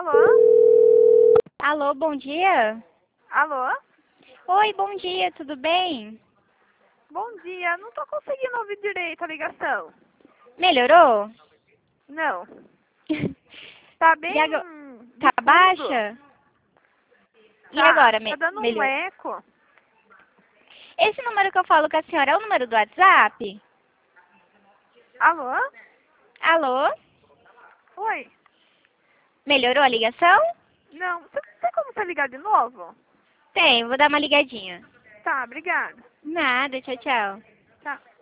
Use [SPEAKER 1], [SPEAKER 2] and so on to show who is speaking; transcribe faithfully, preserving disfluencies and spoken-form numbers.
[SPEAKER 1] Alô?
[SPEAKER 2] Alô, bom dia.
[SPEAKER 1] Alô?
[SPEAKER 2] Oi, bom dia, tudo bem?
[SPEAKER 1] Bom dia, não tô conseguindo ouvir direito a ligação.
[SPEAKER 2] Melhorou?
[SPEAKER 1] Não. Tá bem
[SPEAKER 2] E agora?
[SPEAKER 1] de
[SPEAKER 2] Tá
[SPEAKER 1] fundo?
[SPEAKER 2] baixa? E
[SPEAKER 1] Tá,
[SPEAKER 2] agora,
[SPEAKER 1] tá
[SPEAKER 2] me
[SPEAKER 1] dando um
[SPEAKER 2] melhor?
[SPEAKER 1] eco.
[SPEAKER 2] Esse número que eu falo com a senhora é o número do WhatsApp?
[SPEAKER 1] Alô?
[SPEAKER 2] Alô?
[SPEAKER 1] Oi?
[SPEAKER 2] Melhorou a ligação?
[SPEAKER 1] Não, você tem como você ligar de novo?
[SPEAKER 2] Tem, vou dar uma ligadinha.
[SPEAKER 1] Tá, obrigada.
[SPEAKER 2] Nada, tchau, tchau.
[SPEAKER 1] Tá.